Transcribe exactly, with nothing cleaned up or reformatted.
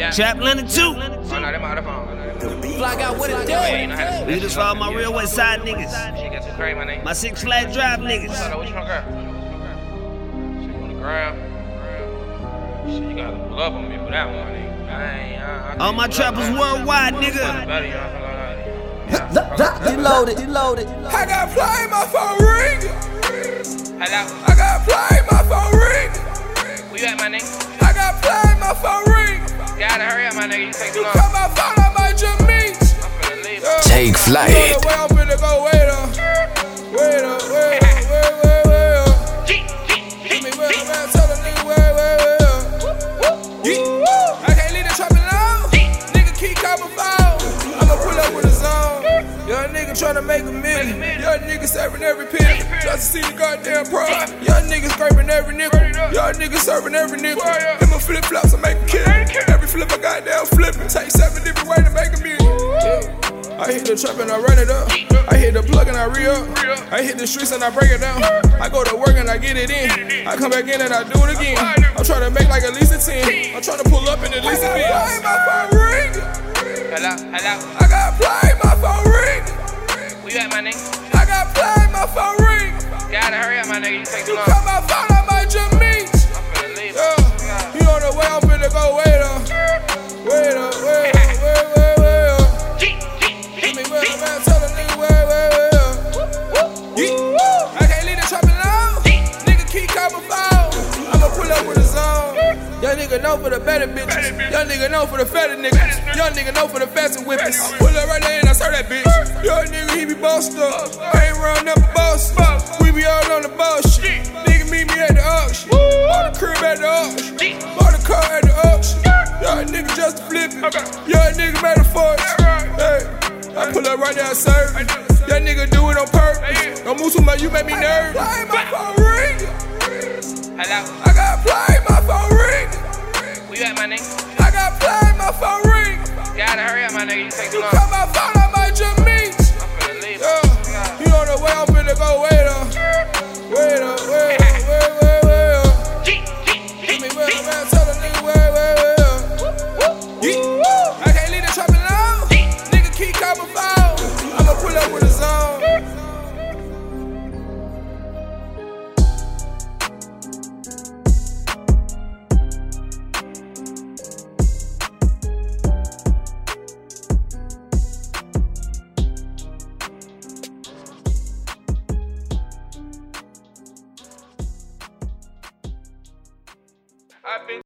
Trap Leonard two. Oh, no, that my other phone. Fly out with it, yeah, We just for all my real West Side niggas. Shit got too crazy, my nigga. My Six Flag Drive niggas. Hold on, what you want, girl? Shit, you on the ground? Shit, you gotta pull up on me for that one, nigga. I ain't, I, I All my trappers worldwide, nigga. Better, you know, Deloaded, deloaded. I got play, my phone ring. hello? I got play, my phone ring. Where you at, my nigga? I got play, my phone ring. You gotta hurry up, my nigga. You take too You long. call my phone, I might just meet. I'm finna leave. Yeah. Take flight. You know the way I'm finna go, wait up. Wait up, wait up, wait, wait, wait up. G, G, Give G, me where G. I'm at, tell the nigga, wait, wait, wait up. Yeah. I can't leave the trapping alone. Nigga keep calling phone. I'ma pull up with a zone. Young nigga tryna make a million. Young nigga serving every penny. Just to see the goddamn profit. Young nigga scraping every nickel. Young nigga serving every nickel. Them my flip flops, I make a kill. Every flip I goddamn flipping. Take seven different ways to make a million. Yeah. I hit the trap and I run it up. I hit the plug and I re-up. I hit the streets and I break it down. I go to work and I get it in. I come back in and I do it again. I'm trying to make like at least a ten. I'm trying to pull up in at least a bit. Hello, hello. I got play, my phone ring. Where you at, my nigga? I got play, my phone ring. You gotta hurry up, my nigga. You take too You long. call my phone, I might just meet. I'm finna leave. Yeah. You on the way, I'm finna go, wait up. Wait up, wait up, wait, wait, wait up. G, G, Give me G, where G. I'm at, tell the nigga, wait, wait, wait up. Yeah. I can't leave the trapping alone. Nigga keep calling phone. I'ma pull up with a zone. Young nigga know for the better bitches. Young nigga know for the fatter niggas. Young nigga know for the faster whippers. Pull up right there and I serve that bitch. Young nigga, he be bossed up. I ain't run up a boss. We be all on the bullshit. Nigga meet me at the auction. Bought the crib at the auction. Bought the car at the auction. Young nigga just flipping. Young nigga made a fortune. Hey, I pull up right there and serve. Young nigga do it on purpose. Don't move too much, you make me nervous. Play my phone ring. Hello. I got play my phone ring. Where you at, my nigga? I got play my phone ring. You gotta hurry up, my nigga. You take too You long. call my phone, I might just meet. I'm finna leave. Yeah. You on the way, I'm finna go, wait up. Wait up, wait up, wait, wait, wait up. G, G, Give me G, where G. I'm at, tell the nigga, wait, wait, wait up. Yeah. I can't leave the trapping alone. Nigga keep calling phone. I'ma pull up with a zone. I've been